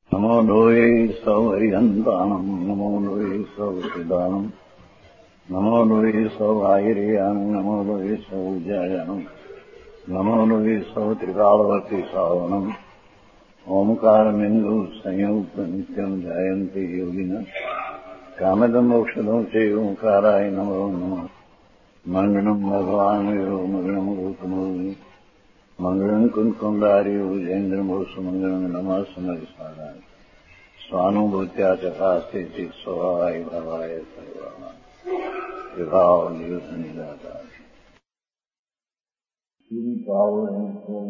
નમો લોહી સૌ હરિહંતાણમ નમો લોહી સૌ સિદ્ધાણમ નમો લોહી સૌ આયર્યાણમ નમો લોહી સૌ જયાણમ નમો લોહી સૌ ત્રિકાળવતી શ્રાવણમ ઓમકારમિંદુ સંયુક્ત નિત્યમ જાયંતી યોગિન કામદમોક્ષદો છે ઓંકારાય નમો નમઃ મંગળમ ભગવાન વીરો મંગળમ ગૌતમોની મંગળમ કુંકુંડાર્યો જૈન્દ્રમોષ મંગળમ નમઃ સમરિસ્મરાય સ્વાનુભૂત્યા ચકાસ્તે ચિત સ્વભાવાય ભાવાય સર્વાય વિભાવ નિયુદ્ધ નિરાકાર પાવર એન્ડ સોલ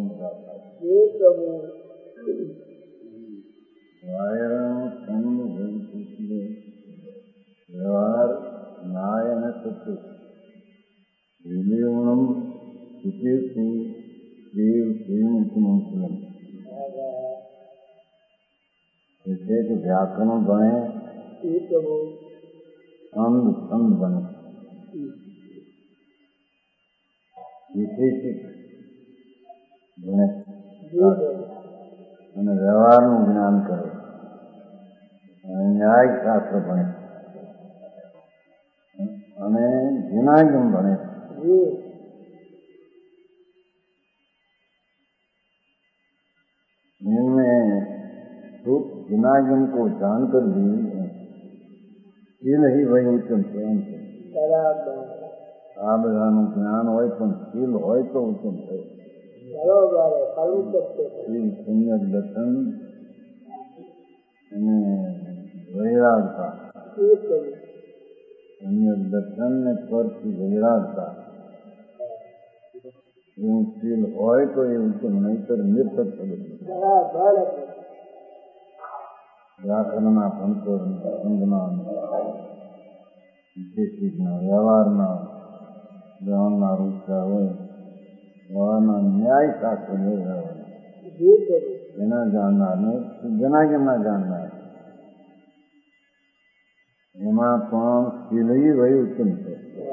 વ્યવહાર ન્યાય અને સત્ય વિનિયમનમ હિતેષુ દેવ શ્રીમુખમંત્રમ એટલે કે વ્યાકરણ ભણે અંધ છંદ બને, વિશેષિક ભણે અને વ્યવહારનું જ્ઞાન કરે અને ન્યાય શાસ્ત્ર ભણે અને જિનાગમ ભણે. इनमें तो जिनागम को जानकर भी ये नहीं वही उत्तम स्वयं છે. આ બધાનું જ્ઞાન હોય પણ શીલ હોય તો ઉત્તમ છે. સમ્યક દર્શન અને વૈરાગતા, સમ્યક દર્શન ને સ્વરથી વૈરાગતા એવું શીલ હોય તો એ ઉત્તમ, નહીતર નિર્થક થયું. વ્યાકરણના પંચર સંજ્ઞા વિશેષિકના વ્યવહારના ગ્રહણના રૂપતા હોય, વ્યવહારના ન્યાય શાસ્ત્ર મેળવ્યા હોય એના જાણનાર ને જનાગમના જાણનાર, એમાં પણ શીલઈ વહી ઉત્તમ છે.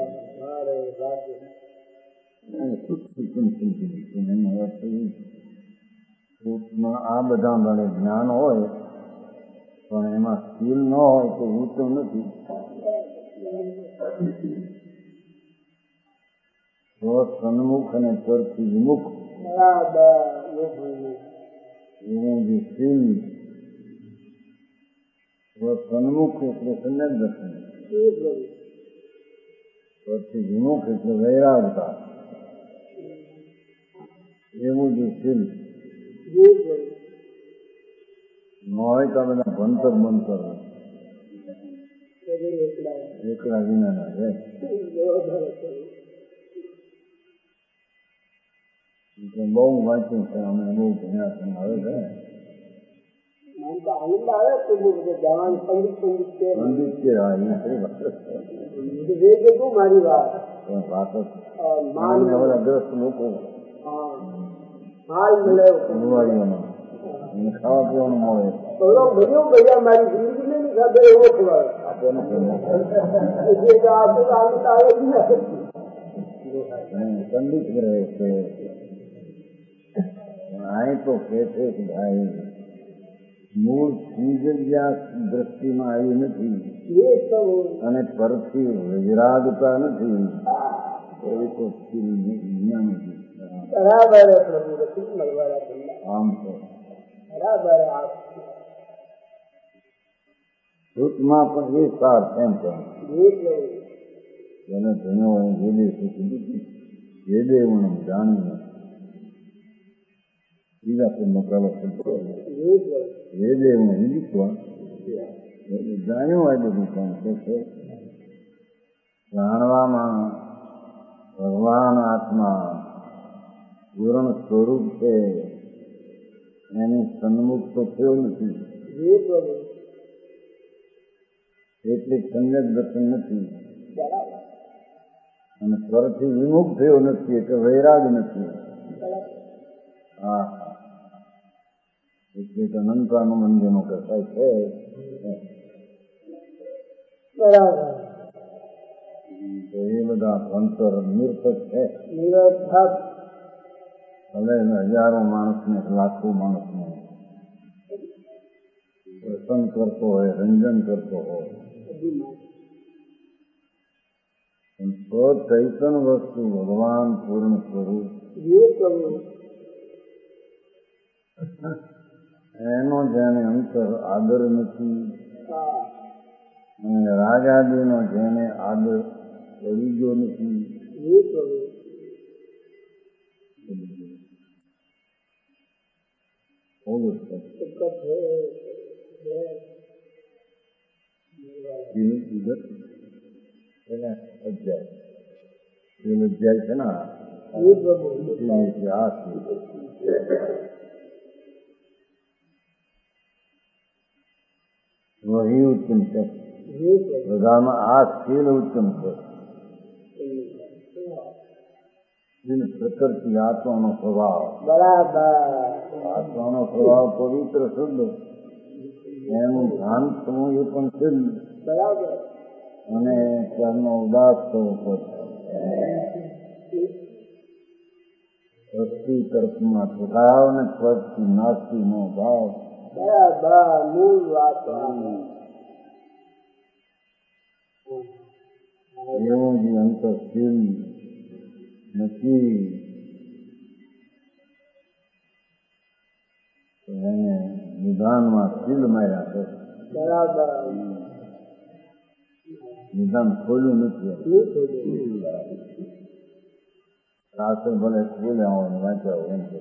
આ બધા ભલે જ્ઞાન હોય પણ એમાં શીલ ન હોય તો ઉત્તમ નથી. સન્મુખ અને સ્વરથી વિમુખ એવું જે શીલ, સન્મુખ એટલે સમ્યક દર્શન, સ્વરથી વિમુખ એટલે વૈરાગતા, એવું જે શીલ ન હોય તો બધા ભણતર બનતર એકલા વિનાના છે. બહુ વાંચ્યું છે, અમે બહુ ભણ્યા છે, આવે છે પંડિત કે મારી વાત ગ્રસ્ત લોકો ખાવા પીવાનું મળે મારી જિંદગી નહીં ખાધે એવો પંડિત રહે છે. અહીં તો કે છે કે ભાઈ મૂળ ચીજ જ્યાં દ્રષ્ટિમાં આવી નથી અને પરથી વિરાગતા નથી એ તો જ્ઞાન નથી. આમ તો શ્રુતમાં પણ એ સાર એમ પણ એને ધન્યો હોય વેદે શીખી વેદે મને જાણીને બીજા શબ્દનો પ્રવેશ વેદે હું હિંદીત્વા જાણ્યું હોય બધું પણ છે જાણવામાં ભગવાન આત્મા પૂર્ણ સ્વરૂપ છે એની સન્મુખ તો થયો નથી એટલે સમ્યક દર્શન નથી અને સ્વરથી વિમુખ થયો નથી એટલે વૈરાગ નથી. હા એટલે અનંતાનું મંદિરનો કસાય છે. તો એ બધા ભણતર નિર્થક છે. હવે હજારો માણસને લાખો માણસને પ્રસન્ન કરતો હોય, રંજન કરતો હોય. ચૈતન વસ્તુ ભગવાન પૂર્ણ સ્વરૂપ એનો જેને અંતર આદર નથી અને રાગાદીનો જેને આદર કરી ગયો નથી, અધ્યાય છે ને વહી ઉત્તમ છે બધામાં આ શીલ ઉત્તમ છે. પ્રકૃતિ આત્માનો સ્વભાવ બરાબર, આત્માનો સ્વભાવ પવિત્ર શુદ્ધ, એનું ધ્યાન થવું એ પણ શુદ્ધ બરાબર, અને ત્યારનો ઉદાસ થવો પડે. વસ્તી તરફમાં સ્વભાવ ને સ્વસ્થી નાસ્તી નો ભાવ બરાબર, મૂળ વાત. એવું જે અંતરશીલ નથી એને નિદાનમાં શીલ માર્યા છે બરાબર, નિદાન ખોલ્યું નથી. શાસ્ત્ર ભલે ખોલ્યા હોય વાંચ્યા હોય એમ છે.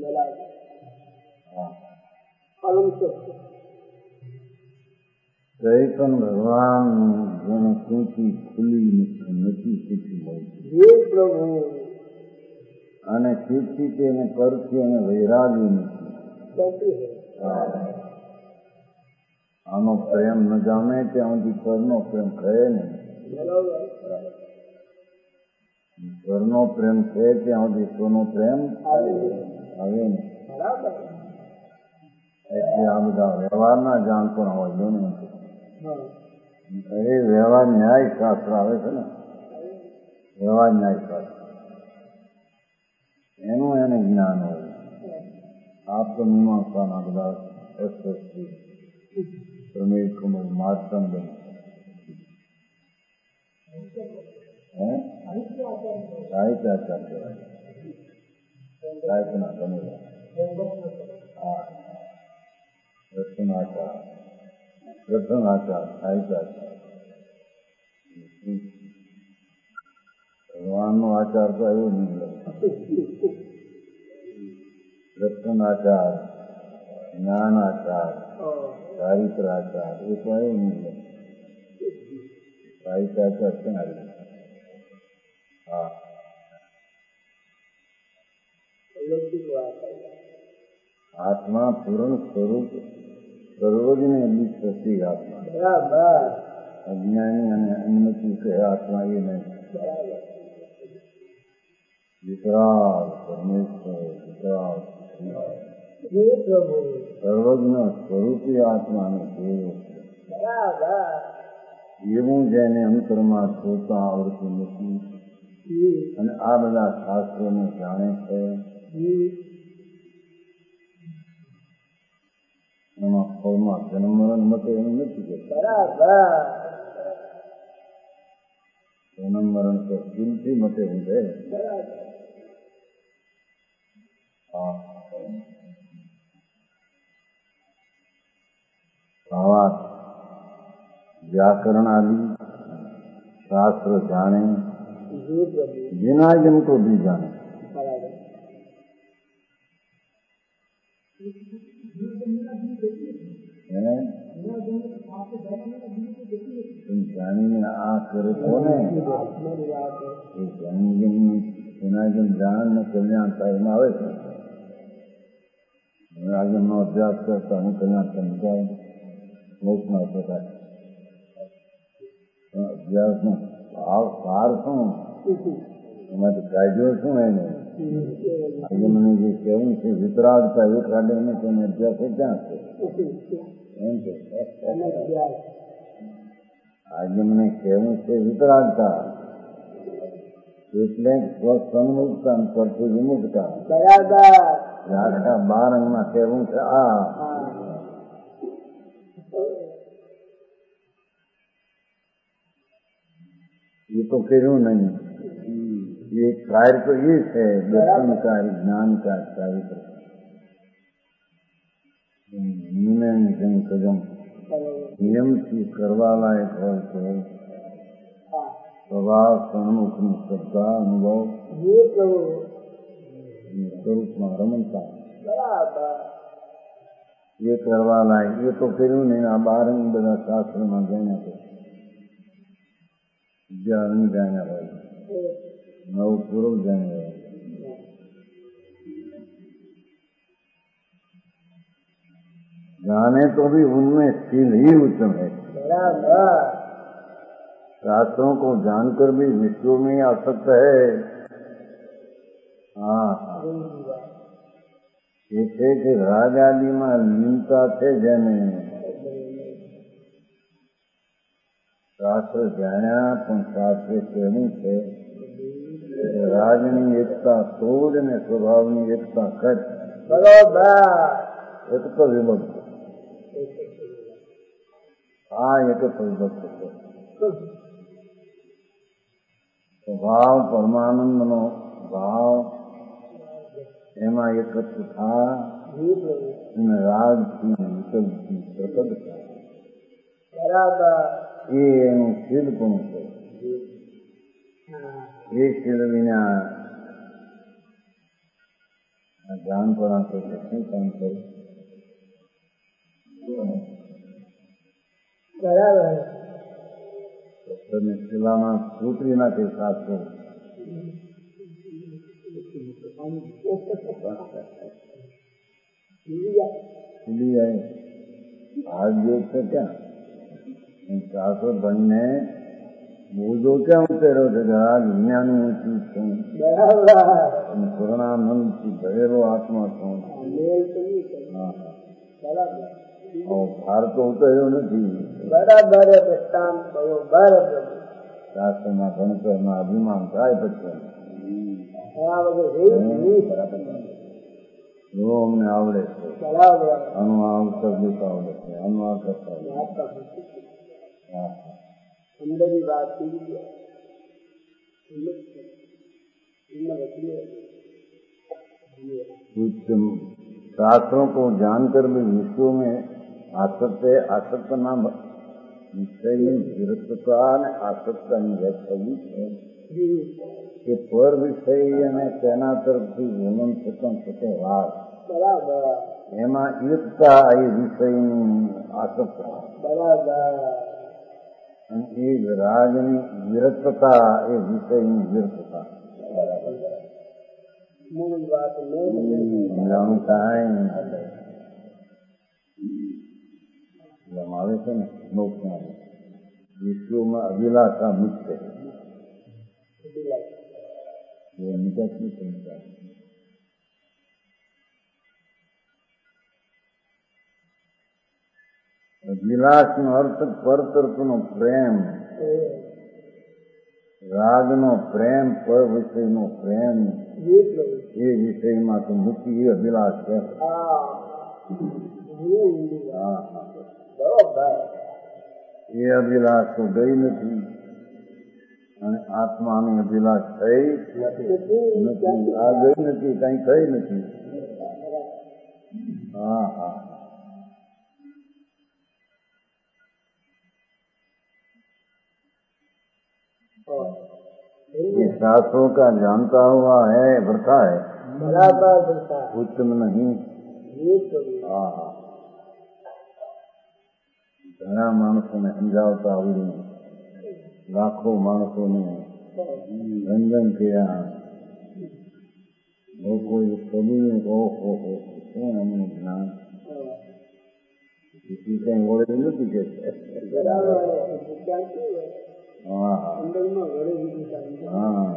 ચૈતન ભગવાન જેને સૂચી ખુલ્લી નથી સૂચી હોય અને શીખી તેને કરતી અને વૈરાગી નથી. આનો પ્રેમ ન જામે ત્યાં સુધી પરનો પ્રેમ કહે નહીં. પરનો પ્રેમ છે ત્યાં સુધી સ્વનો પ્રેમ આવે નહીં. એટલે આ બધા વ્યવહારના જાણપણ હોય બને એ વ્યવહાર ન્યાય શાસ્ત્ર આવે છે ને, વ્યવહાર ન્યાય શાસ્ત્ર એનું એને જ્ઞાન હોય. આત્મમીમાંસાના બધા અસ્પષ્ટી પ્રમેય કુમર માર્તંડ સાહિત્યાચાર કહેવાય. સાહિત્યના બનેલા રચનાચાર સાહિત્યાચાર. ભગવાનનો આચાર તો એવો નહીં લે. રચનાચાર, જ્ઞાનાચાર, ચારિત્રાચાર એ તો એવું નહીં લે. સાહિત્યાચાર ક્યાં આવી? હા, આત્મા પૂર્ણ સ્વરૂપ સર્વજને બી પ્રતિક આત્મા બરાબર. અજ્ઞાની અને અન્નતિ કહે આત્મા એ નહીં. વિકરાળ પરમેશ્વર, વિકરાળ સર્વજ્ઞ સ્વરૂપી આત્માને જોયો બરાબર. એવું જેને અંતરમાં જોતા આવડતું નથી અને આ બધા શાસ્ત્રોને જાણે છે એમાં ફળમાં જન્મ મરણ મતે એવું નથી કે બરાબર. જન્મ મરણ તો દિલથી મતે હું છે. આવા व्याकरण आदि शास्त्र जाने बिना जिनको भी जाने जानी आ करे कोने जन्म जान ने कल्याण साहेब आवे આજમ નો અભ્યાસ કરતા હું કલ્યાણ સમજાય મોક્ષમાં થતા અભ્યાસનો ભાવ સાર શું એમાંથી કાઢ્યો શું એને આજે મને જે કહેવું છે વિતરાગતા એ કાઢે ને તેને અભ્યાસ ક્યાં છે એમ છે. આજે મને કહેવું છે વિતરાગતા એટલે સ્વસન્મુક્તા પરથી વિમુક્તા બરાબર. આખા 12 અંગમાં કહેવું છે આ ये तो क्यों नहीं, ये कार्य तो ये है दर्शन का, ज्ञान का कार्य। नियम થી કરવા લાયક હોય તો સ્વભાવ સન્મુખની શ્રદ્ધા અનુભવ સ્વરૂપમાં રમતા ये કરવા લાયક, ये तो કર્યું નહીં. આ બાર બધા શાસ્ત્રમાં જાણ્યા છે, વિદ્યારણ જાણ્યા હોય, નવું પૂર્વ જાણ્યા હોય. जाने तो भी उनमें शील ही उत्तम है. शास्त्रों को जानकर भी विश्व में आसक्त है. हाँ, એટલે કે રાજ આદિમાં લીનતા છે જેને શાસ્ત્ર જાણ્યા, પણ શાસ્ત્રે કહેવું છે રાજની એકતા તોડ ને સ્વભાવની એકતા કર. બરોબર. એક તો વિભક્ત, હા, એક તો વિભક્ત છે. સ્વભાવ પરમાનંદનો ભાવ એમાં એકત્ર થા અને રાગથી વિકલ્પથી પ્રકટ થાય. બરાબર. એ એનું શીલપણું છે. એ શીલ વિના જાણપણા તો શું કામ કરે? બરાબર. ડોક્ટરને શિલામાં સૂત્રી નાખે શાસ્ત્રો. હાથ જોગ છે ક્યાં? શાસ્ત્રો ભણીને બોધો ક્યાં ઉતર્યો છે? આ વિજ્ઞાનની ચીજ છું, પૂર્ણાનંદ થી ભરેલો આત્મા છું. ભાર તો ઉતર્યો નથી. બરાબર. શાસ્ત્રના ભણતરમાં અભિમાન થાય પછી અમને આવડે છે, આનું આવડે છે, આનું આવડે. शास्त्रों को जानकर भी विश्व में आसक्त है. आसक्त नाम વિષયની વિરક્તતા અને આસક્તાની વ્યાખ્યા છે કે પર વિષય અને તેના તરફથી વર્ણન થતાં થતો રાગ, એમાં એકતા એ વિષયની આસક્તતા, અને એ રાગની વિરક્તતા એ વિષયની વિરક્તતા. જાણું કાંઈ આવે છે ને મોક્ષમાં વિશ્વમાં અભિલાષા મુક્ત નિકાસની સંખ્યા. અભિલાષનો અર્થ પર તરફનો પ્રેમ, રાગનો પ્રેમ, પર વિષયનો પ્રેમ, એ વિષયમાં તો મુક્તિ એ અભિલાષ છે. એ અભિલાષ તો ગઈ નથી અને આત્માની અભિલાષ થઈ નથી. આ ગઈ નથી, કઈ થઈ નથી. હા, હા. ये शास्त्रों का जानता हुआ है, वृथा है, उत्तम नहीं. हाँ, हाँ. ઘણા માણસોને સમજાવતા આવડ્યું, લાખો માણસોને રંજન કર્યા. કોઈ કવિને શું એમનું જ્ઞાન કઈ વળે નથી કે. હા, હા.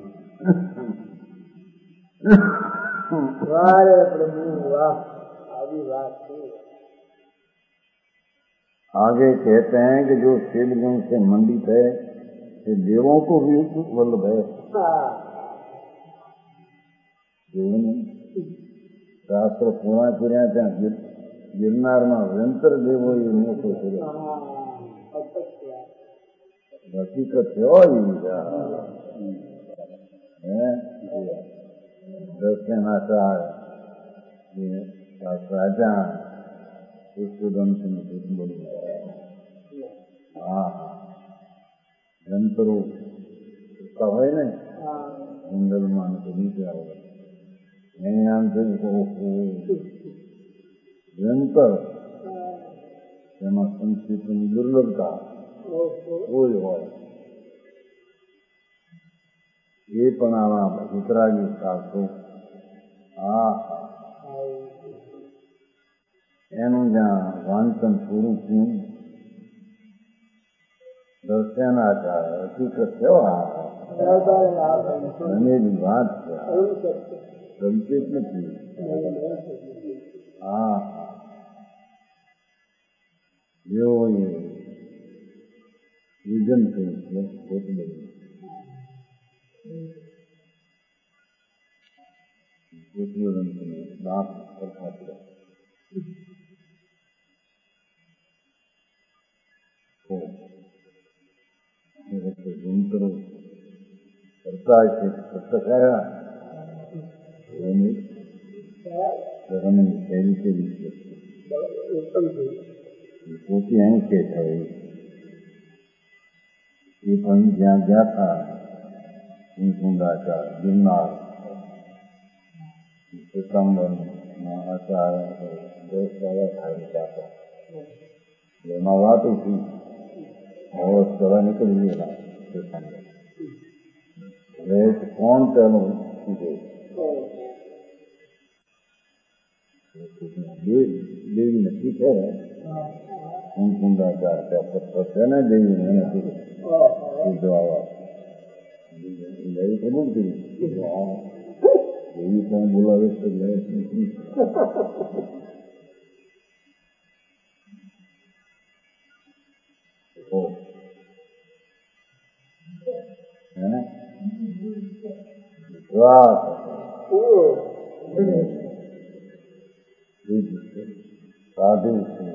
आगे कहते हैं कि जो शिव गुण से मंडित है ये देवों को भी वल्लभ है. शास्त्र पूरा કર્યા ત્યાં गिरनार में निरंतर देवो ये मोटो કર્યો. હકીકત હોય દર્શન આચાર રાજા બધું હા જંતરો હોય ને જંગલમાં નીચે આવે એને આમ થયું જંતર તેમાં સંસ્કૃતિની દુર્લભતા કોઈ હોય એ પણ આવા વિતરાગી શાસ્ત્રો એનું જ્યાં વાંચન પૂરું થયું દર્શન આચાર હકીકત કેવા બનેલી વાત છે સંકેત નથી જેવો એ વિજન થયું છે પોતે બાપ કરતા જંતરો કરતા છે કયા ધર્મની શૈલી કેવી છે પોતે અહીં કે થાય એ પણ જ્યાં ગયા હતા કુંડાચાર ગિરનાર સિતંબરમાં આચાર એમાં વાતો થઈ હવે સવા નીકળી ગયેલા હવે કોણ તેનું દેવી નક્કી છે કુંડાચાર છે ને દેવી એને જવા કબૂલ કરી એવી પણ બોલાવે છે સાધુ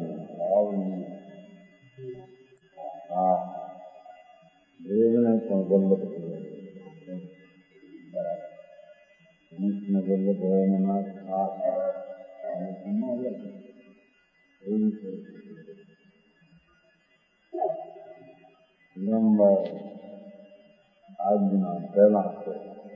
દેવને પણ ગલ્લત ગલ્લત હોય આજના પહેલા છે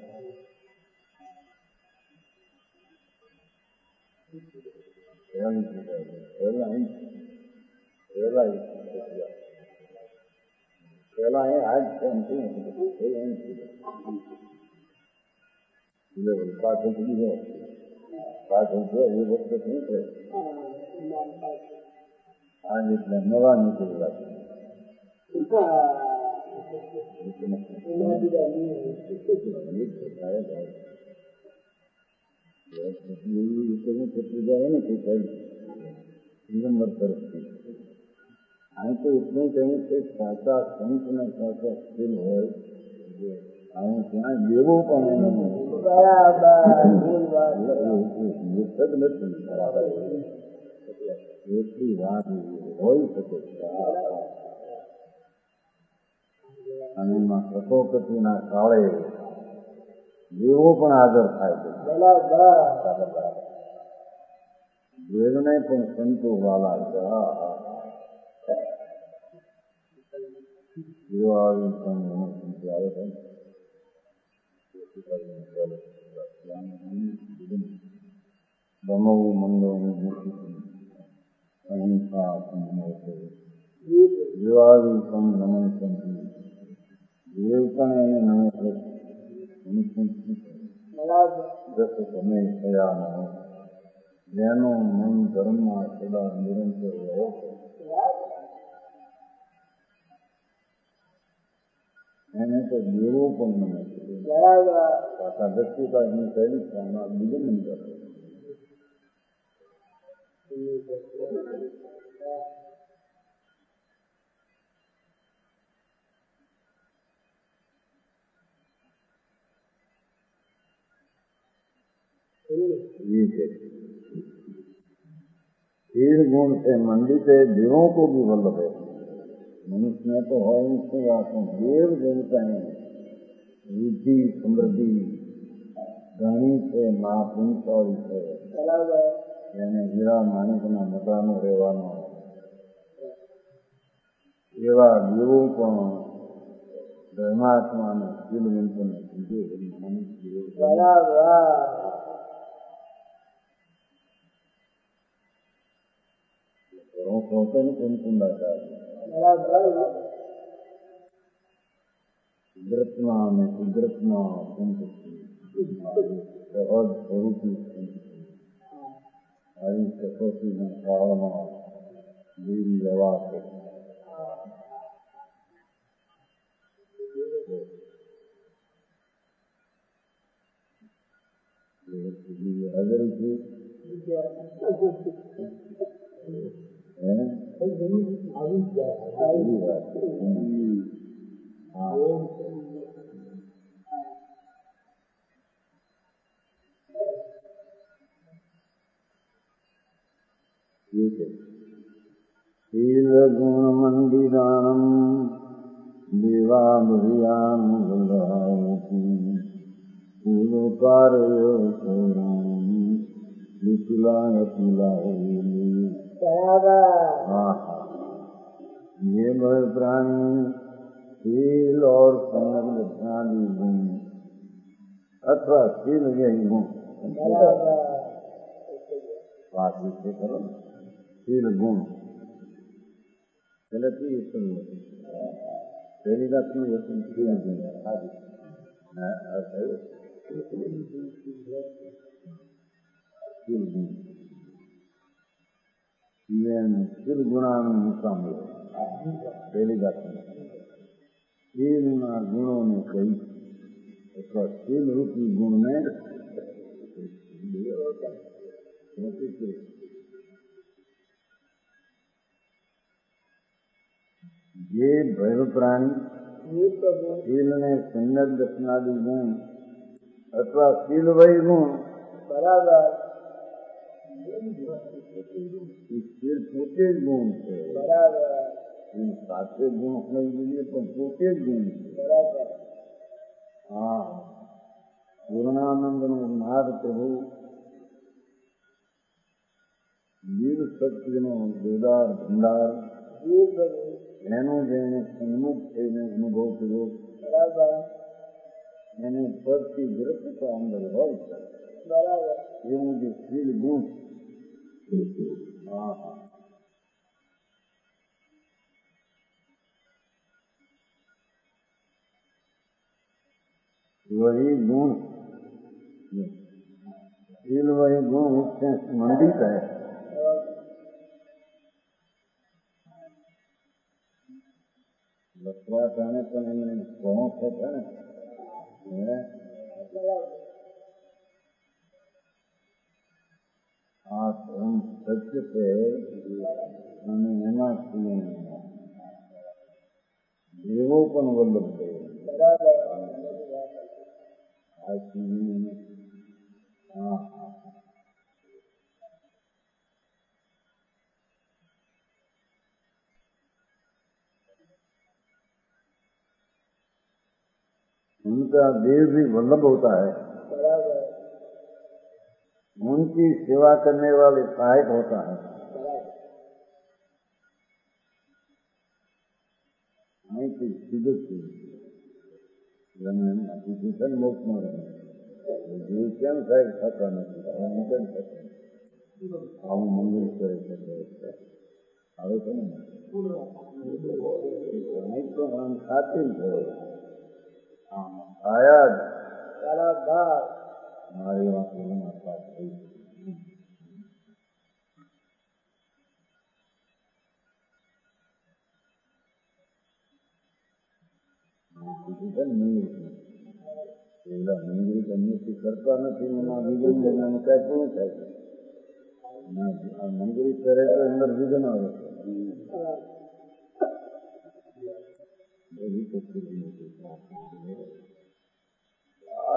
પેલા એ આજ પાછળ બીજો પાછળ એ વખતે શું છે આ રીતના નવા નીકળેલા અહીં તો એટલું કહ્યું કે સાચા સંત ને સાચા સ્થિર હોય અહીં ત્યાં જેવું પણ નથી એટલી વાત હોઈ શકે અને એમાં કટોકટીના કાળે જેવો પણ આદર થાય છે વેદને પણ સંતો વાલા છે જેવા આવી પણ આવે છે રમવું મંડળનું અહિંસા જેવાવી પણ નમન સંતિ દેવ પણ એને નમે જસ તમે થયા ન જેનું મન ધર્મમાં સદા નિરંતર રહે એને તો દેવો પણ નમે પાછા દક્ષિકાની શૈલી એમાં બીજું નહીં કરે हीर गुण से मंडित है जीवों को भी वल्लभ है મનુષ્ય તો હોય શું વાત, દેવ દેવતાએ વૃદ્ધિ સમૃદ્ધિ ઘણી છે, મહાપુંસાળી છે. એને હીરા માણિકના મકાનો રહેવાનો, એવા દેવો પણ પરમાત્માને શીલવંતને કીધે કુદરતના અને કુદરતના સહજ સ્વરૂપી આવી કસોટીના કાળમાં જીવી રહેવા છે. હાજર છે શીલ ગુણ મંદિરાણમ દેવાભયાનુગલાવતી પૂર્વકાર્ય ये भय प्राणी शील और संग लक्षणादि गुण अथवा शील यही गुण बात से करो शील गुण चलती पहली बात में शील गुण शील गुण शील गुणाનું મુકામ પહેલી વાત શીલના ગુણોને કહી અથવા શીલ રૂપી ગુણને જે ભૈર પ્રાણી શીલને સંયમ દર્શનાદિ ગુણ અથવા શીલ વય ગુણ બરાબર શીલ પોતે જ ગુણ છે. બરાબર સાથે ગુણ હોઈ જોઈએ પણ પોતે જ ગુણ છે. બરાબર હા પૂર્ણાનંદનો નાદ પ્રભુ વીર શક્તિનો જોરદાર ભંડાર એનો જેને સન્મુખ થઈને અનુભવ કર્યો. બરાબર એને પરથી વિરતતા અંદર હોય છે. બરાબર એવું જે શીલ ગુણ હા હા वही गुण शील वही गुण उससे मंडित है. લખવા જાણે પણ એમને ઘણો થશે ને આ ધર્મ સત્ય છે અને એમાંથી દેવો પણ વલ્લભ છે. उनका देव भी वल्लभ होता है. उनकी सेवा करने वाले सहायक होता है. नहीं तो सिद्ध मोक्ष में रहे देव केम सहायक થતા નથી. આવું મંદિર કરે છે આવે છે ને નહીં તો આમ ખાતી છે આયા જ મારી વાત થઈ પેલા મંદિર ગમ્યથી કરતા નથી એના વિઘન એનાનું કઈ પૂરું થાય છે. મંદિર કરે તો અંદર વિઘન આવે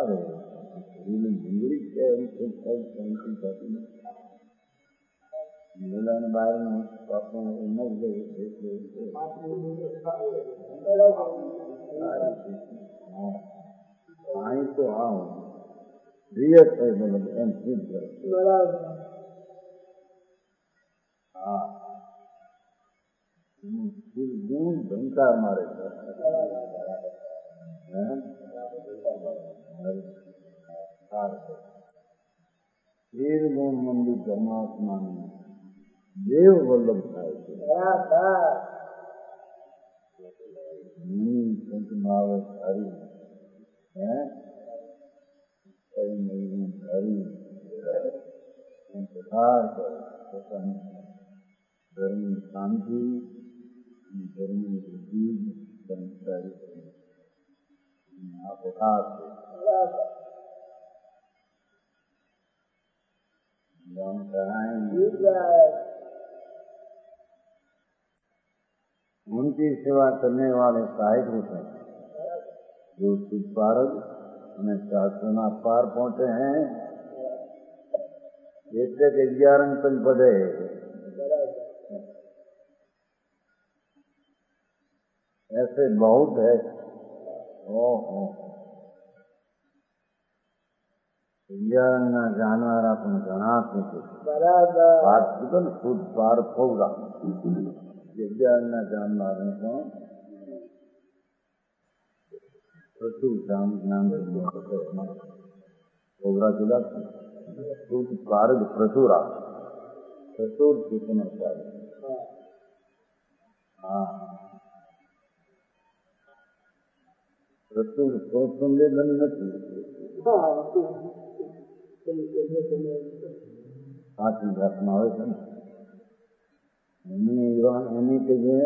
મંદિર છે એમ શાંતિ થતી બોલાને બહારનું ન જ અહીં તો આવું રિયલ થાય મતલબ એમ ફીલ કરે. હા ગુણ ભંકાર મારે છે. એ ગુણ મંદિર પરમાત્માનું દેવ વલ્લભ થાય છે. સંત ભાવે હરી હરી પ્રસાર કરે પોતાની ધર્મની શાંતિ ધર્મની વૃદ્ધિ સંસ્કારી આ પ્રકાર છે. उनकी सेवा करने वाले सहायक होते हैं जो शुद्ध पारद અને શાસ્ત્રના પાર પહોંચે हैं. એટલે કે 11 અંક बढ़े ऐसे बहुत है. ओहो 11 जानवारा પણ ઘણા છે. બરાબર શુદ્ધ પાર પૌરા 11 जानवर પણ પ્રચુર જ્ઞાન પૌરા જુદા છે. શુદ્ધ પારદ પ્રચુરા પ્રચુર ચેતન હા પ્રચુર સંવેદન નથી. સાચી ઘટના હોય છે ને એની કહીએ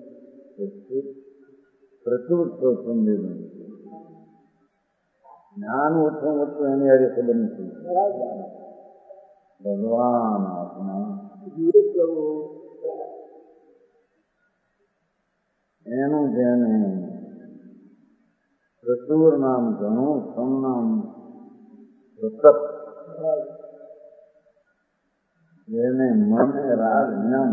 પ્રચુર સંવેદન જ્ઞાન ઓછું ઓછું એની હારે સંબંધ નથી. ભગવાન આપણા એનું જેને પ્રચુર નામ ઘણું સંનામ સતત જેને મને રાગ જ્ઞાન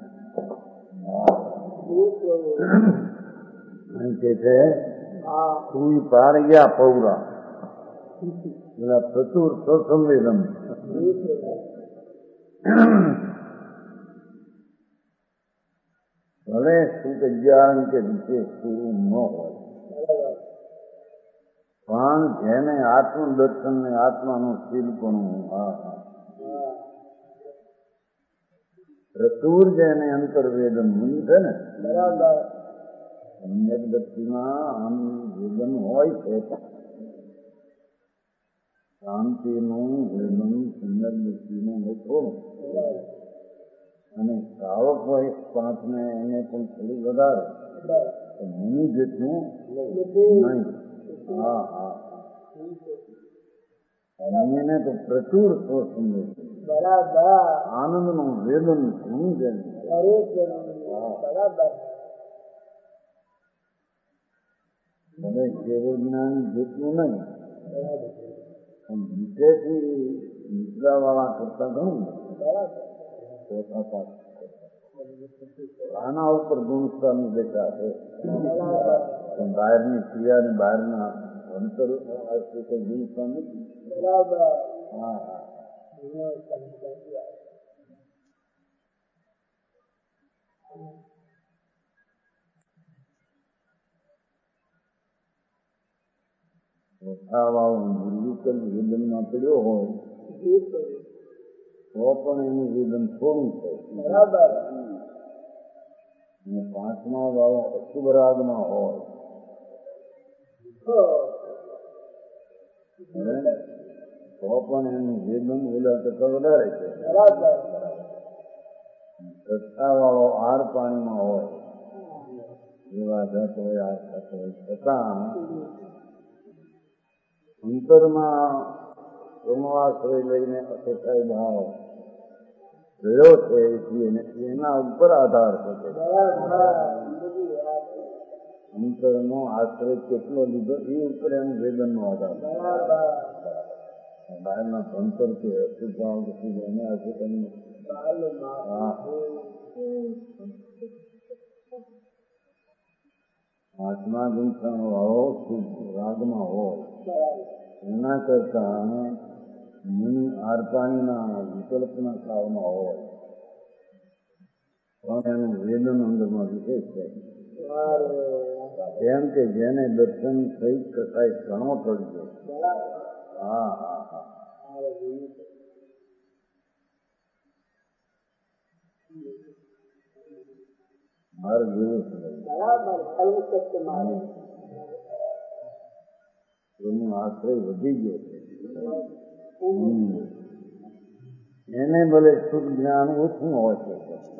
કે છે તું પાર ગયા પૌરા પેલા પ્રચુર સંવેદન ભલે સુખ 11 કે વિશેષ પૂરું ન હોય પણ જેને આત્મદર્શન ને આત્માનું શીલપણું પ્રચુર જેને અંતર્વેદન મૂલ્ય છે ને સમ્યક દ્રષ્ટિમાં આમ વેદન હોય છે. શાંતિનું વેદન સમ્યક દ્રષ્ટિનું ઓછું અને શ્રાવક હોય 5 ને એને પણ થોડું વધારે મુનિ જેટલું નહીં. હા હા એને તો પ્રચુર સંવેદન આનંદનું વેદન ઘણું છે. મને કેવું જ્ઞાન જેટલું નહીં પણ નીચેથી નીચલા વાળા કરતા ઘણું આના ઉપર ગુણસ્થાની બેઠા છે. બહારની ક્રિયા ને બહારના અંતર ગુણસ્થાન નથી. હા હા ગુરુકલ વેદનમાં પડ્યો હોય તો પણ એનું વેદન થોડું છે. અને 5મા વાળો અશુભરાગમાં હોય તો પણ એનું વેદન ઓલા કરતા વધારે છે. 6 વાળો આર પાણીમાં હોય એવા જત હોય આ થતો હોય છતાં અંતરમાં બ્રહ્માશ્રય લઈને અસતાય ભાવ રહ્યો છે એના ઉપર આધાર છે. અંતરનો આશ્રય કેટલો લીધો એ ઉપર એનું વેદનનો આધાર. બહારના ભણતર કે અશુભાવ એને અશુભ આત્મા ગુંથણ વાળો રાગમાં હોય એના કરતા મુનિ આરપાણીના વિકલ્પના કાળમાં હોય પણ એનું વેદન અંદરમાં વિશેષ છે. એમ કે જેને દર્શન થઈ શકાય ઘણો પડશે. હા હા હા મારે જેવું એનું આશ્રય વધી ગયો છે. એને ભલે શુદ્ધ જ્ઞાન ઓછું હોય છે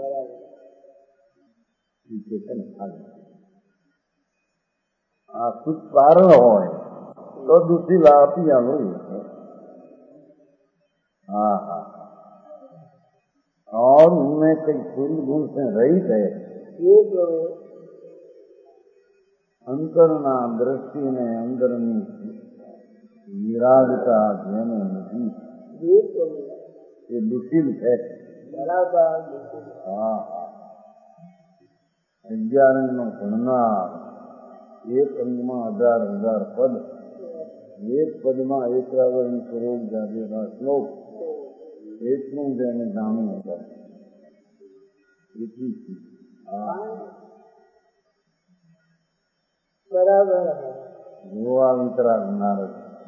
આ શુદ્ધ કારણ હોય તો દુઃખી આપી આવું. हाँ हाँ और उनमें कई शुद्ध गुण से रहित है. ये जो अंतરના દ્રષ્ટિને અંદરની નિરાગતા જેને નથી એ દુષિલ છે. હા હા 11 ભણનાર એક અંગમાં 18,000 પદ, એક પદમાં 51 કરોડ જાગેલા શ્લોક એટલું જ એને જાણવું હતા. એટલી બરાબર જોવા વિતરાગનાર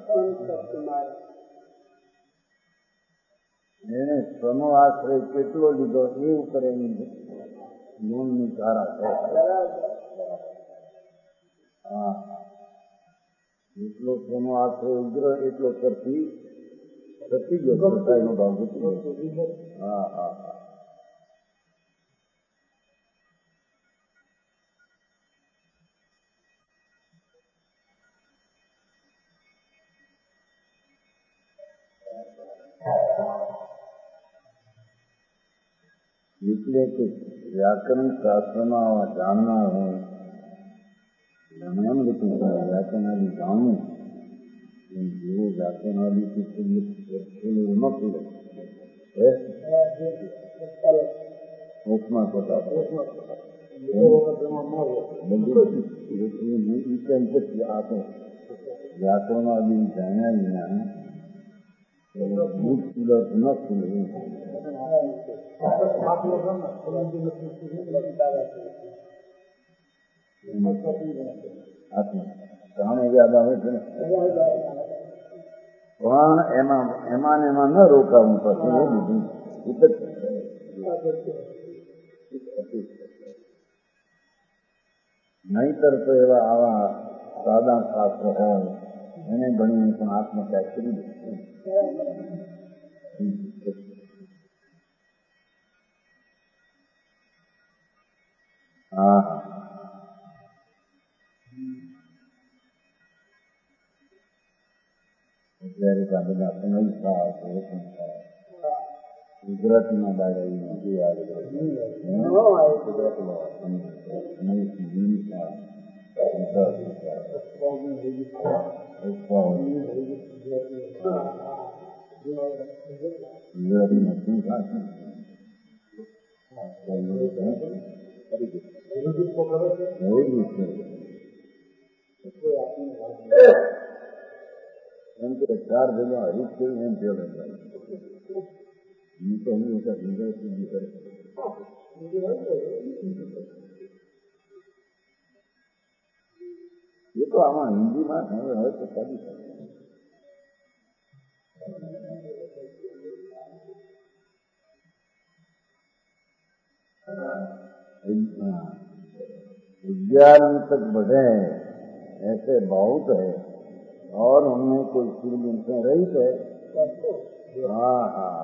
એને સ્વનો આશ્રય કેટલો લીધો એ ઉપર એની ગુણની ધારા છે. હા એટલો સ્વનો આશ્રય ઉગ્ર એટલો કરતી ગયો નો ભાવ ઘટી ગયો. હા હા હા એટલે કે વ્યાકરણ શાસ્ત્રમાં જાણનાર હોય એમ લખ્યું છે વ્યાકરણાદી જાણવું જેવો વ્યાકરણાદીથી ન ખુલે મોક્ષમાં પોતા વ્યાકરણાદી જાણ્યા વિના બુદ્ધ સુરત ન ખુલે. ત્રણે યાદ આવે છે ને પણ એમાં ન રોકાવું પછી એ બીજું નહીતર તો એવા આવા સાદા શાસ્ત્ર હોય એને ભણીને પણ આત્મત્યાગ કરી દે. હા અત્યારે આ બધા સમય થાય ગુજરાતીમાં બાળા યાદ ગુજરાતીમાં શું થશે એમ કે 4 ભેગા હરીફ થયું એમ થયો હું તો હંમેશા ગુજરાતી કરે એ તો આમાં હિન્દીમાં હવે હોય તો સારી થાય. विज्ञान तक बढ़े ऐसे बहुत है और उनमें कोई चीज उनसे रहित है. हाँ हाँ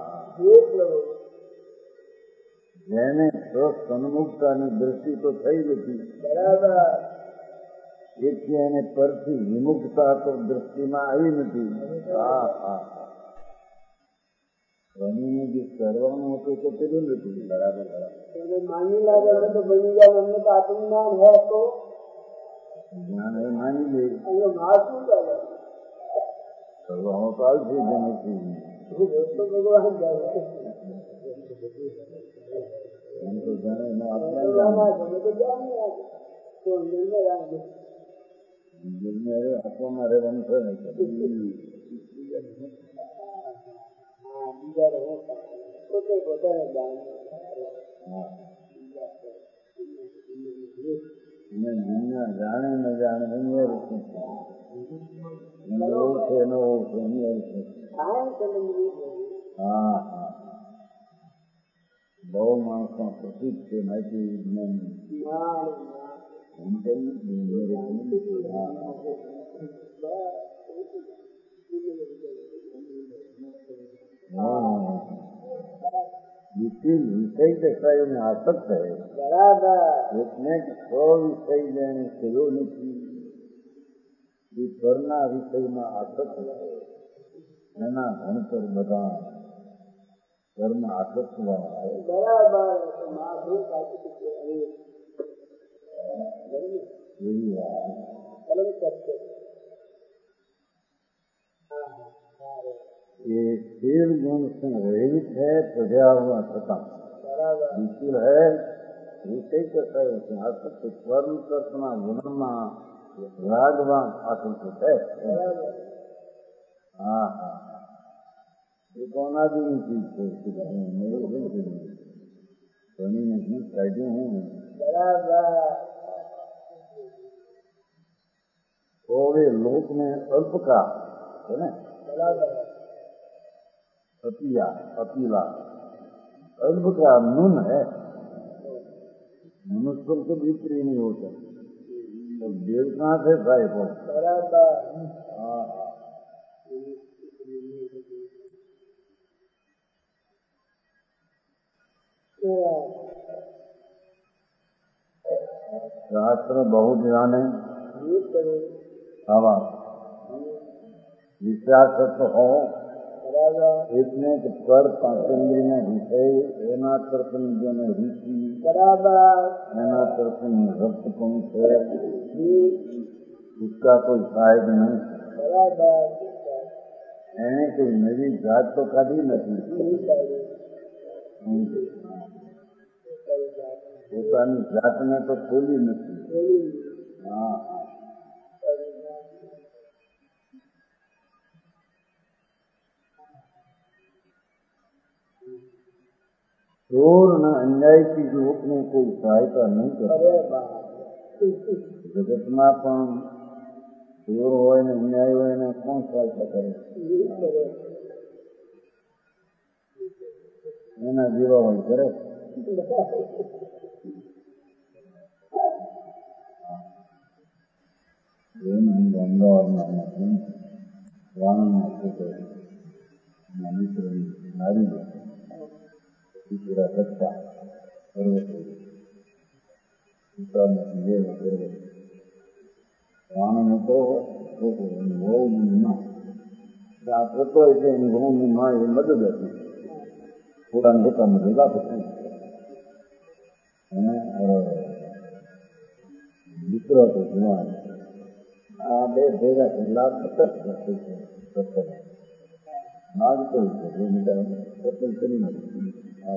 જેને સન્મુક્તાની દ્રષ્ટિ તો થઈ નથી બરાબર એથી એને પરથી વિમુક્તા તો દ્રષ્ટિમાં આવી નથી. હા હા બનીને જે કરવાનું હતું તો પેલું નથી. બરાબર બરાબર માની લાગે તો બની જાય અમને તો આત્મજ્ઞાન હોય તો જ્ઞાન એ માની લે શું ચાલે કરવાનો કાલ છે જેને ભગવાન જાય એમ તો જાણે એનો આત્મા જાણે આપવામાં રહેવાનું છે ને દુનિયા જાણે ન જાણે એની એવું છે એનો છે એની એવું છે. હા હા બહુ માણસો પ્રસિદ્ધ છે માહિતી વિજ્ઞાન વિષય દશાઓને આસક્ત है એટલે જ વિષય જેને થયો નથી એ પરના વિષયમાં આસક્ત છે એના ભણતર બધા ઘરમાં આસક્ત ये तेल गुण से रहित है प्रजावा छता विपुल है विषय करता है आसक्त स्वर्ण कल्पना गुणમાં રાગમાં આસક્ત है. हाँ हाँ ये कोनादीनी चीज है बनी नहीं कायदे हैं और ये लोक में अल्प का है ना अतिया अतिला अल्प का नून है मनुष्य तो भीतरी नहीं होता तो देव कहाँ से साहेब हो. हाँ शास्त्र बहुत जाने हवा विश्वास तो हो એટલે કે પર પાંચેન્દ્રિયના વિષય એના તરફની જેને રુચિ એના તરફનું રક્તપણ છે उसका कोई साहेब नहीं એને કોઈ નવી જાત તો કાઢી નથી પોતાની જાતને તો ખોલી નથી. હા चोर न अन्याय की लोक में कोई सहायता नहीं करता. जगत में पण चोर होय ने अन्याय होय ने कौन सहायता करे एना जीवा होय करे नारी पूरा रक्षा प्राण तो तो ऐसे माँ ये मदद હતી थोड़ा होता मिलेगा मित्र तो जुआ आ बे भेगा लाभ नाग तो सत्य करी नहीं.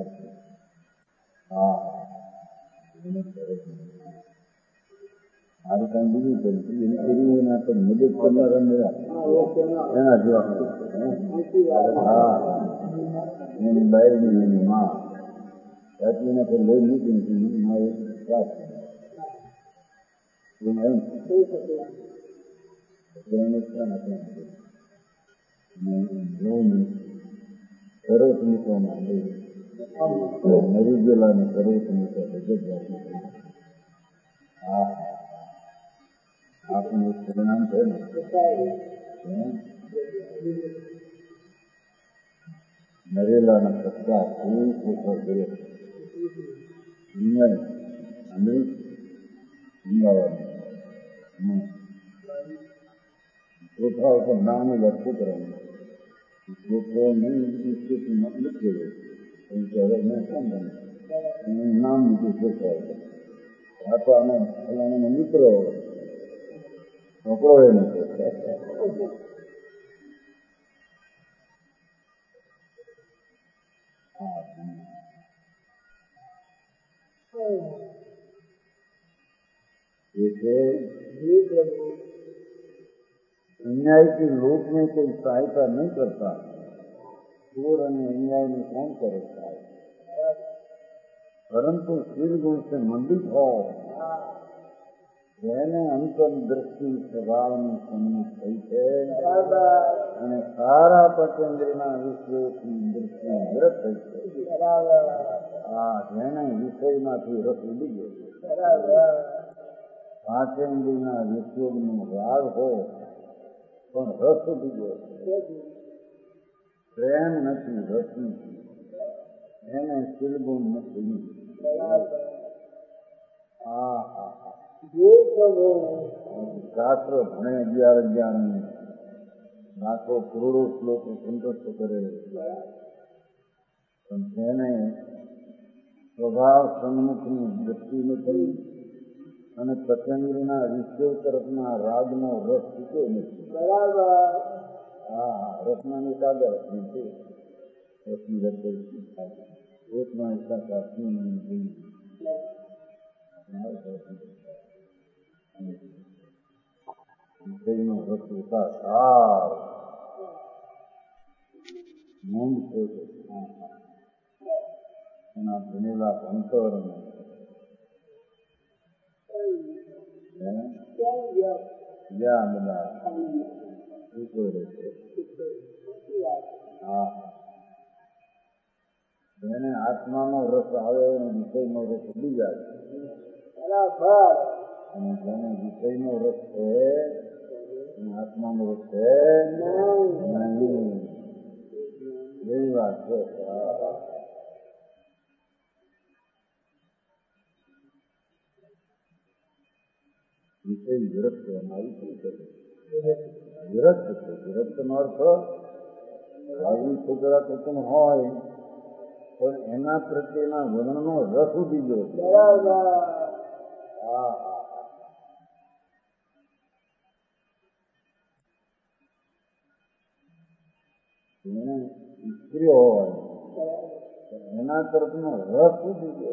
हाँ મારી કાંઈ બીજી કરી એની કરી એના તો મદદ કરનારા મેળા એના જેવા. હા એની બાયરની એની માં એટલીને તો લોહી નીકળી નથી માં એ ત્રાસ સરસ મૂકવામાં મરી ગયેલા ને સરસ મૂકવા જગ્યા. હા આપણું પરિણામ છે ને નરેલાના સત્તા ખૂબ ઓછો કર્યો અમદાવાદ ચોથા ઉપર નામ લખવું કરવાનું લોકો નહીં સ્થિતિમાં લખી ગયો મેં કેમ બને નામ લીધું ચોથા આ તો આને ફલાણાનો મિત્રો છોકરો એ નથી. છે अन्याय की लोक में कोई सहायता नहीं करता, चोर અને अन्याय कौन करेगा, परंतु शील गुण से मंडित हो, જેને અંતરદ્રષ્ટિ સ્વભાવની સન્મુખ થઈ છે અને સારા પચેન્દ્રના વિષયોથી દૃષ્ટિ વિરત થઈ છે, જેને વિષયમાંથી રસ ઉડી ગયો, પાંચેન્દ્રના વિષયોનો રાગ હોય પણ રસ ઉડી ગયો, પ્રેમ નથી, રસ નથી, એને શીલગુણ નથી. શાસ્ત્ર ભણે 11 લાખો કરોડો શ્લોકો કંઠસ્થ કરે, પણ તેને સ્વભાવ સન્મુખની દ્રષ્ટિ નથી અને પચેન્દ્રના વિષયો તરફના રાગનો રસ ચૂક્યો નથી. રસના એકાગ્ર છે, રસની રસ એકમાં એકા શાસ્ત્રી વિષયનો રસ એકાકાર મૂંડ છે, એના ભણેલા ભણતર જ્યાં બધા એને આત્માનો રસ આવે અને વિષયનો રસ ઉડી જાય, અને જેને વિષયનો રસ છે આત્માનો રસ છે નહીં, એવી વાત છે. વિષય વિરત કહેવામાં શું છે? વિરત છે. વિરતનો અર્થ આવી છોકરા કુટુંબ હોય પણ એના પ્રત્યેના વર્ણનો રસ ઉડી ગયો. એને સ્ત્રીઓ હોય એના તરફનો રસ ઉડી ગયો,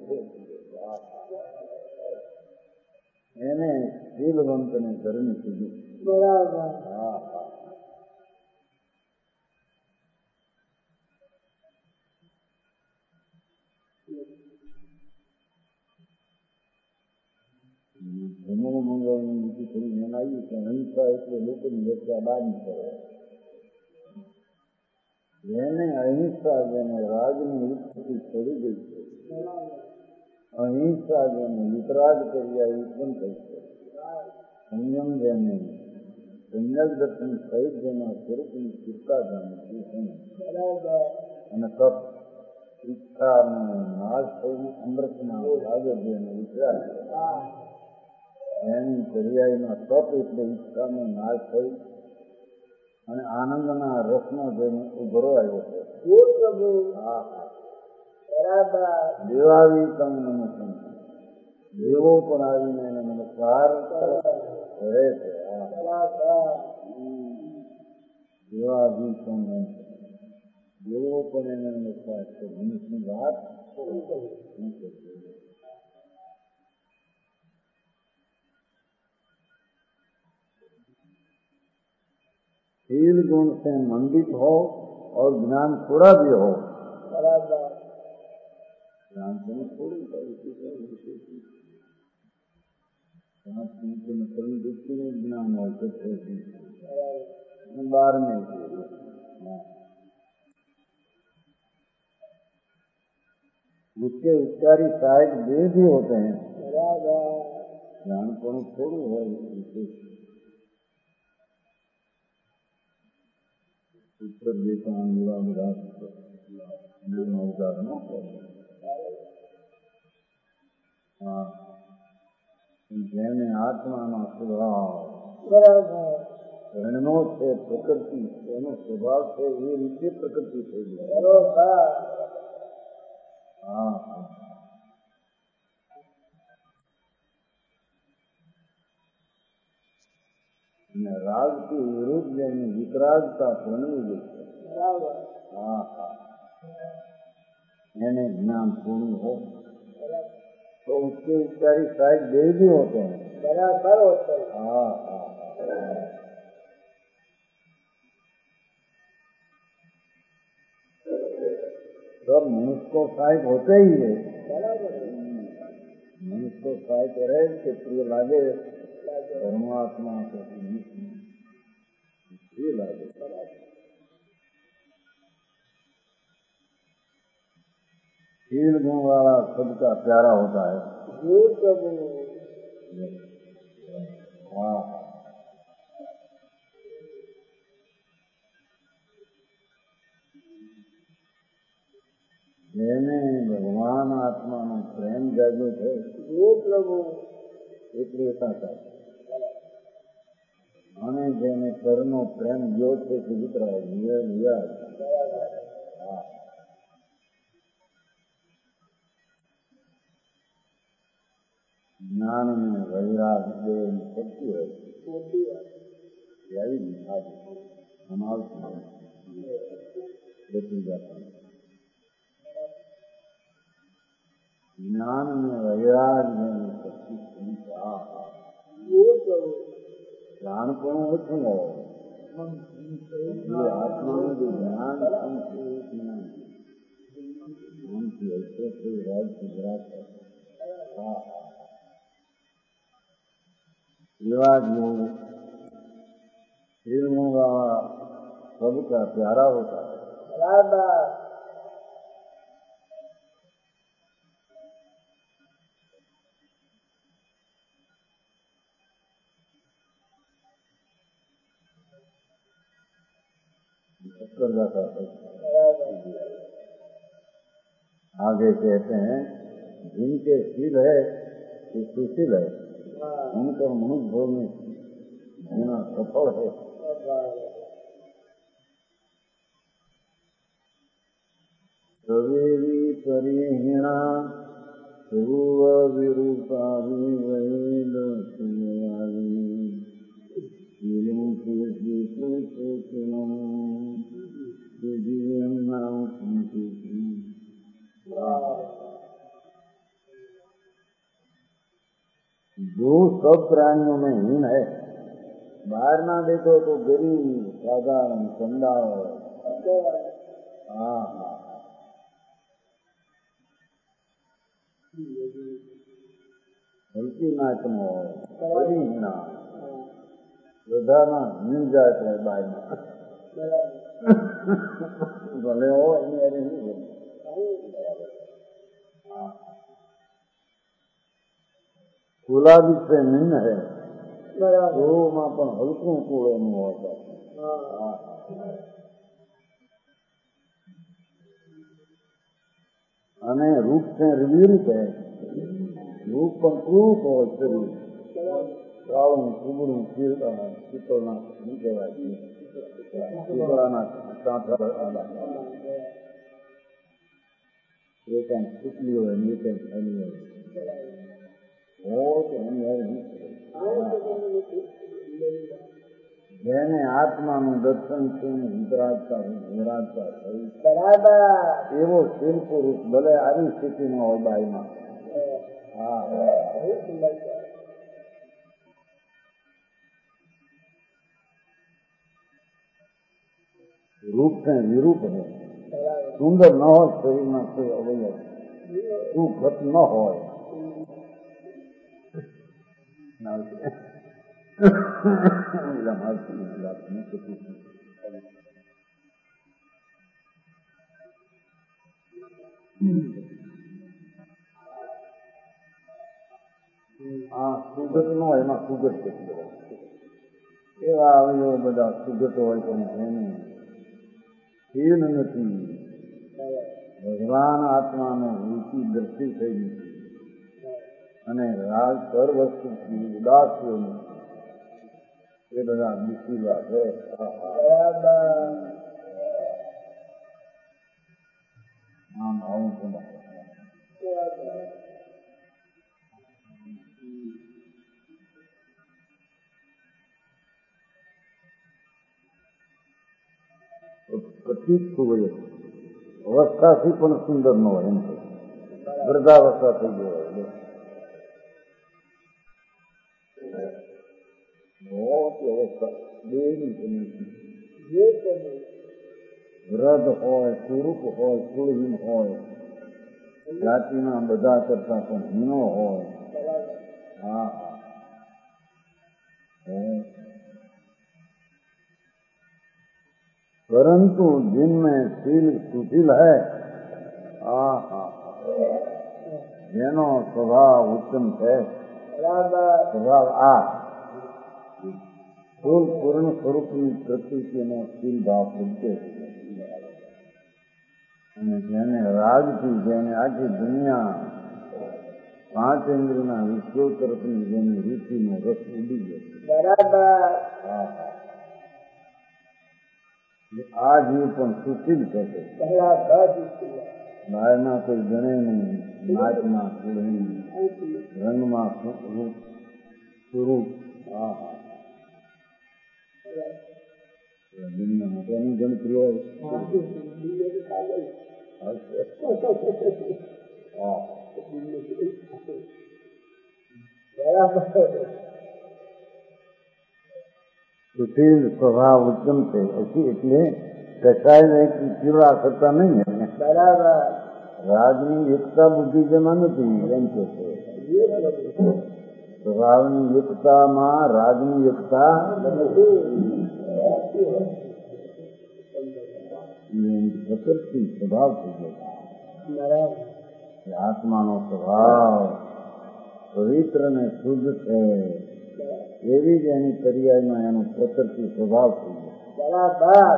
એને શીલવંતને ધર્મી કીધું. ધર્મો મંગળની નીતિ થોડી ધ્યાન આવ્યું કે અહિંસા એટલે લોકોની વચ્ચે બાદ કરે, જેને અહિંસા જેને રાજની ઉત્પત્તિ છોડી ગઈ છે, અહિંસા જેને વિતરાગ કર્યા ઉત્પન્ન થઈ છે, સંયમ જેને સંયમ દર્શન સહિત જેના સ્વરૂપની સ્થિરતા જાણી છે, અને તપ ઈચ્છાનો નાશ થઈને અમૃતના સાગર જેને વિચાર એની પર્યાયમાં તપ એટલે ઈચ્છાનો નાશ થઈ અને આનંદના રસનો જેને ઉભરો આવ્યો છે. દેવાવી તમ નમસ્કાર, દેવો પણ આવીને એને નમસ્કાર કરે છે. દેવાવી તમ દેવો પણ એને નમસ્કાર છે. મનુષ્યની વાત शील गुण से मंडित हो और ज्ञान थोड़ा भी हो, ज्ञान थोड़ी ज्ञान हो 12 में उसके उपचारी सहायक देह भी होते हैं, ज्ञान थोड़ी है. उत्तर देता उदाहरणों જેને આત્માનો સ્વભાવ વર્ણનો છે, પ્રકૃતિ એનો સ્વભાવ છે, એ રીતે પ્રકૃતિ થઈ ગઈ. અને રાગથી વિરુદ્ધ જેની વિતરાગતા પ્રણવી ગઈ છે, એને જ્ઞાन पूर्ण हो तो उसके उपचारी सहायक देह भी होते हैं. बराबर होते हैं। हाँ हाँ। सब मनुष्य को सहायक होते ही है। मनुष्य को सहायक रहे तो प्रिय लागे परमात्मा को प्रिय लागे। शील गुण वाला सबका प्यारा होता है। हाँ જેને ભગવાન આત્માનો પ્રેમ જાગ્યો છે એટલી એકાકાર અને જેને પરનો પ્રેમ ગયો છે તે વિતરાય જ્ઞાન ને વૈરાગ દેવની શક્તિ હોય આવી દિશા અમારી જાતા જ્ઞાન ને વૈરાગ દેવની શક્તિ જ્ઞાન પણ ઓછું હોય આત્માનું જે જ્ઞાન જ્ઞાનથી હશે તે રાજ ગુજરાત એવા योग फिल्मों वाला सबका प्यारा होता है। कर जाता है। आगे कहते हैं जिनके शील है कि सुशील है उनका मनुष्य में जीना सफल है। सवेरी परिहीणा सर्व विरूपादि वैद सुयादि शीलं कीर्तिपूर्णं दिव्यं नाम संकीर्तनं। जो सब प्राणियों में हीन है, बाहर ना देखो तो गरीब साधारण चंडाल हल्की नाचनो बड़ी हीना बधाना हीन जाए बाहर में भले हो नहीं गुलाबी से नीन है तो માં પણ હલકું કુળોનું હોતા અને રૂપ से વિરુદ્ધ है। रूप પણ ક્રૂપ હોય શરીર કાળું કુબડું શીતળના શું કહેવાય શીતળાના કાંઠા એ કંઈ સુકલી હોય ને એ કંઈ ખાલી હોય જેને આત્માનું દર્શન છે વિરાજતા એવો શીલ પુરુષ ભલે આવી સ્થિતિમાં હોય બાઈમાં रूप से विरूप है। सुंदर न हो शरीर में कोई अवयव सुखत न हो સુગત ન હોય એમાં સુગત એવા અવયવો બધા સુગત હોય પણ એને હીન નથી। ભગવાન આત્માનો રુચિ દ્રષ્ટિ થઈ નથી અને રાગ સર વસ્તુથી ઉદાસ થયો નથી એ બધા મુશ્કેલા છે। આમ આવું છે પ્રતીક હોય અવસ્થાથી પણ સુંદર ન હોય એમ વૃદ્ધાવસ્થા થઈ ગયો હોય મોટી અવસ્થા બેની કમી વ્રત હોય, કુરૂપ હોય, કુળહીન હોય, જાતિના બધા કરતા પણ હીનો હોય. હા परंतु जिनमें शील सुशील है, જેનો સ્વભાવ ઉત્તમ છે, સ્વભાવ સ્થૂલ પૂર્ણ સ્વરૂપની પ્રકૃતિનો શીલ ભાવ પ્રત્યે અને જેને રાગથી, જેને આખી દુનિયા 5 ઇન્દ્રિયના વિષયો તરફની જેની રૂચિનો રસ ઉડી ગયો, આ જીવ પણ સુશીલ છે. બહારના કોઈ ગણે નહીં, નાચમાં કુળહી, રંગમાં સ્વરૂપ. દુનિયામાં તેની ગણતરીઓ સુશીલ સ્વભાવ ઉત્તમ છે. એટલે કસાય ચીવડા કરતા નહીં. રાગની એકતા બુદ્ધિ જેમાં નથી એમ કે છે. સ્વભાવની એકતામાં રાગની એકતા પ્રકૃતિ સ્વભાવ થઈ ગયો. આત્માનો સ્વભાવ પવિત્ર ને શુદ્ધ છે, એવી જ એની પર્યાયમાં એનો પ્રકૃતિ સ્વભાવ થઈ ગયો.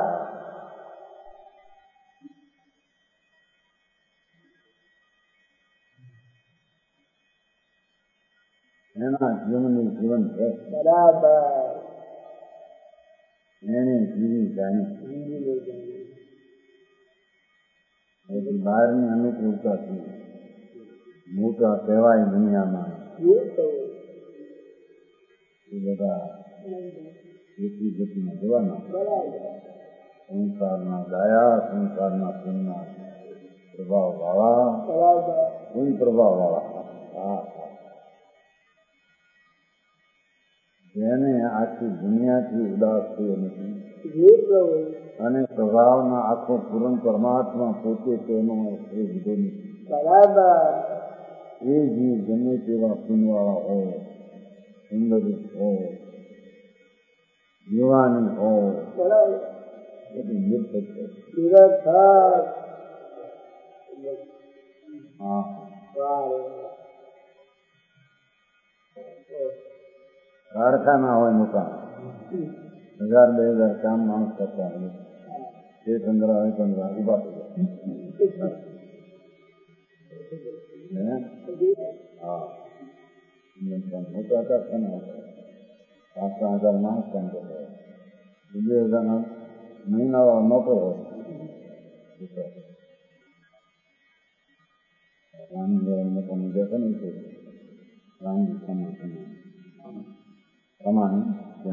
એના જીવનની જીવન છે. એને જીવી જાણી બહારની અનુકૂળતાથી મોટા કહેવાય દુનિયામાં એ બધા ગતિમાં જવાના. સંસારના દયા, સંસારના પુણ્યના પ્રભાવ વાળા, પુણ્ય પ્રભાવ વાળા, જેને આખી દુનિયાથી ઉદાસ થયો નથી અને સ્વભાવના આખો પૂર્ણ પરમાત્મા પોતે તેનો લીધો નથી. એ જીવ ગમે તેવા પુણ્યવાળા હોય, સુંદર હોય, યુવાની હોય, બધું નિર્ભર છે. કારખાના હોય મોટા, 1000-2000 કામ માણસ કરતા હોય, તે 15 ઉભા થઈ જાય. મોટા કારખાના હોય, 5-6 હજાર માણસ કામ કરતા હોય, 2,000 મહિનાવાળા નોકર હોય. રામજી મોટા મજા કરે છે. રામજી કમાણી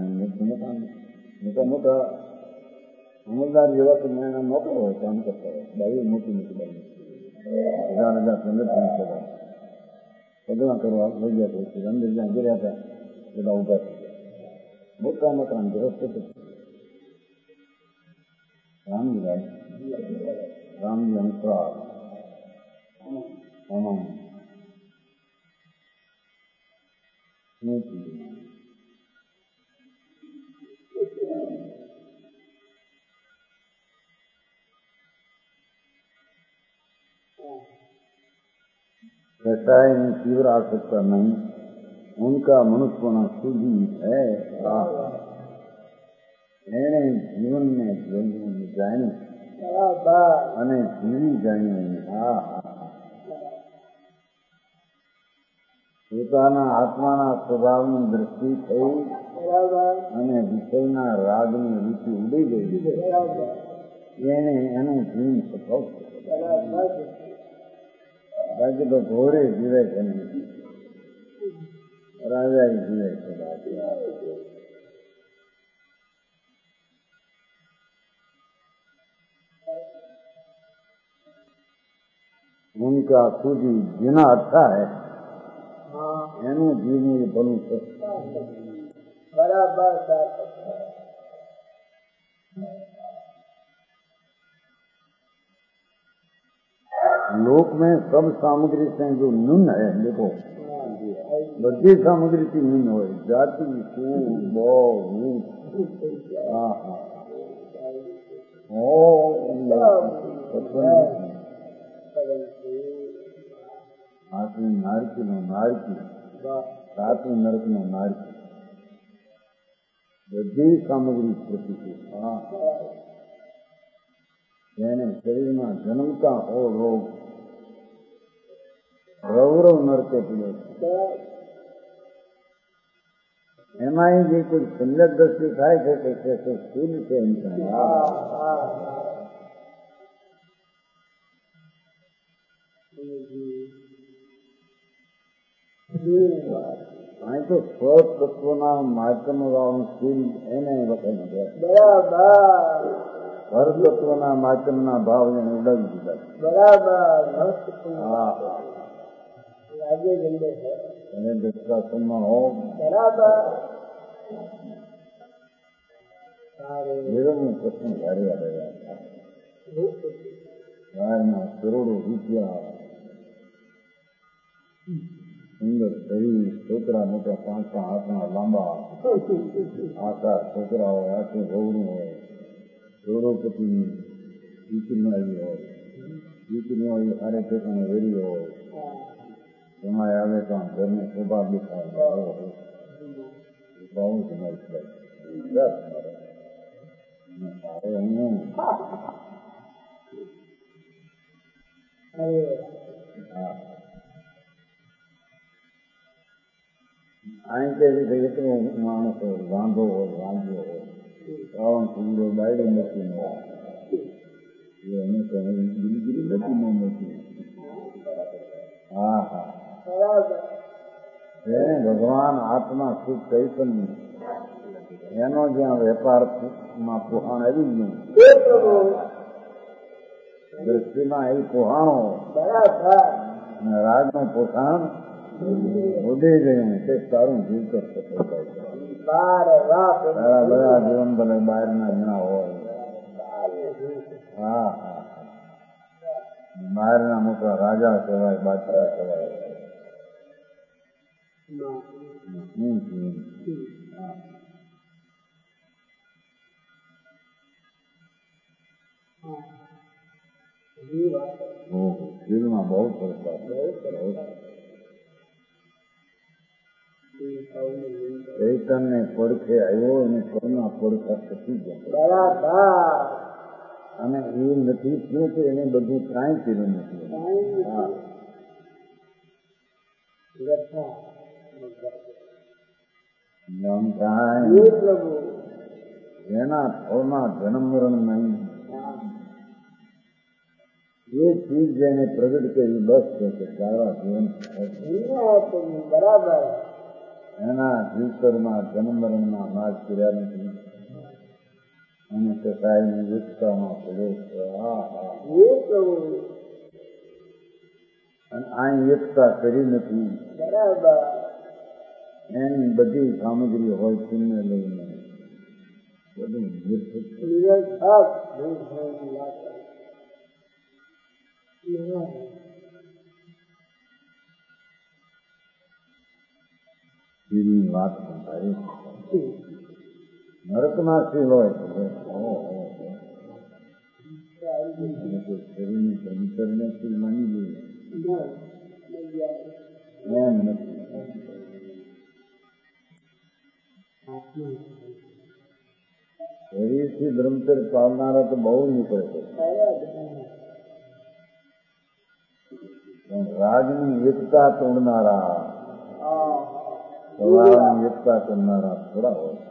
મોટા મોટા અમલદાર જેવા તો એના નોકર હોય, કામ કરતા હોય. બાઈ મોટી મોટી બાઈ 1000-1500 પગલા કરવા લઈ ગયા પછી અંદર જ્યાં ગીર્યા હતા બધા ઉભા થઈ ગયા. મોટા મોટા ગ્રસ્ત રામજી અંતરાળ कसाय में तीव्र आसक्ता नहीं, उनका मनुष्यपना शुद्धि है. એને જીવનને જાણી અને જીવી જાણી પોતાના આત્માના સ્વભાવની દ્રષ્ટિ થઈ અને વિષયના રાગની રૂચિ ઉડી ગઈ. એને એનું જીવન સફળ બાકી તો ઘોડે જીવે છે નહીં, રાજા જીવે છે. उनका सूझी जीना अच्छा है, एनु जीवनी भलू है. बराबर लोक में सब सामग्री से जो न्यून है, देखो बड़ी सामग्री की न्यून हो, जाति फूल बो नारकी नो नारकी सातमी नरक नो नारकी बड़ी सामग्री प्रति शरीर में जन्मता हो रोग रौरव नरके पीड़े એમાં જે કોઈ સુંદર દ્રષ્ટિ થાય છે તે સ્થૂલ છે અહીં તો સ્વતત્વના માર્ગનું રાવણ સ્થૂલ એને વખત પરતત્વના માર્ગના ભાવ એને ઉડાવી દીધા અને દશાસનમાં હો જીવનનું પ્રશ્ન ભારે આવ્યા કરોડો રૂપિયા સુંદર શરીર છોકરા મોટા 5 હાથના લાંબા આકાર છોકરાઓ આખું ગૌરું હોય કરોડોપતિની દીકરી આવી હોય દીકરીઓ આવી સારે ઠેકાણે વેરી હોય એમાં આવે તો ઘરને શોભા દેખાય બહુ સમજ અહીં કે એટલો માણસ હોય વાંધો હોય વાંધો હોય શ્રાવણ સુંદર બાયડી નથી એને ગીરી નથી ન નથી એને ભગવાન આત્મા સુખ ચૈતન્ય એનો જ્યાં વેપારમાં પોહાણ આવી જ નહીં દ્રષ્ટિમાં એ પોહાણો અને રાજનું પોષણ ઉડી ગયું તે તારું જીવ કરતો તારા બધા જીવન ભલે બહારના જણા હોય બહારના મોટા રાજા કહેવાય બાદશાહ કહેવાય શરીરમાં બહુ ફરક ચૈતન્ય પડખે આવ્યો અને કરુણા પડખા થતી ગયા અને એ નથી થયું કે એને બધું કાંઈ કર્યું નથી એના થોના જન્મ મરણ નહીં એ ચીજ જેને પ્રગટ કરી બસ છે કે સારા જીવન બરાબર એના જીવતરમાં જન્મ મરણના નાશ કર્યા નથી અને સકાયની યુક્તામાં પ્રવેશ અને આ એકતા કરી નથી એની બધી સામગ્રી હોય પુણ્ય લઈને બધું વાત સંભાળી નરકનાશી હોય શરીરની સંતર નથી માની જોઈએ એમ નથી શરીરથી બ્રહ્મચર્ય પાળનારા તો બહુ નીકળે છે પણ રાજની એકતા તોડનારા સ્વભાવની એકતા કરનારા થોડા હોય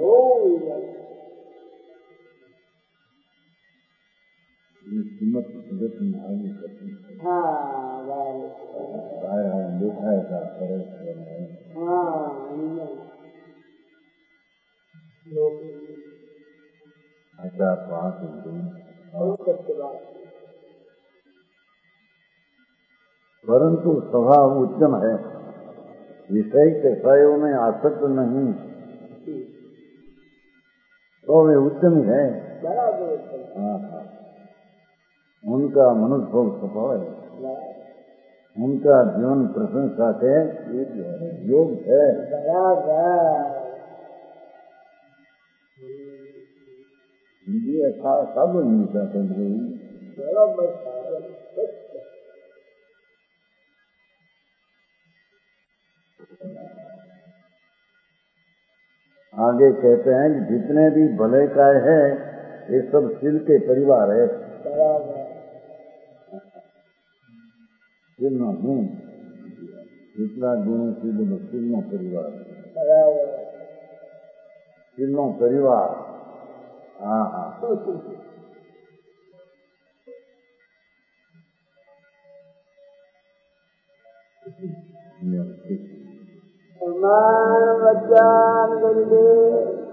કિંમત જગતની આવી શકતી દેખાય હતા સરસ अच्छा बात परंतु स्वभाव उत्तम है विषय कसायों में आसक्त नहीं तो वे उत्तम है। बराबर। हाँ हाँ, उनका मनुष्य भोग स्वभाव है, उनका जीवन प्रशंसा के योग है। बराबर। हिंदी ऐसा सब नहीं चाहते बराबर। आगे कहते हैं कि जितने भी भले का है ये सब सिल के परिवार है। बराबर। सिलना हूँ जितना गुणों सिलनो परिवार, बराबर। सिलनो परिवार। हाँ हाँ, वचन गुरुदेव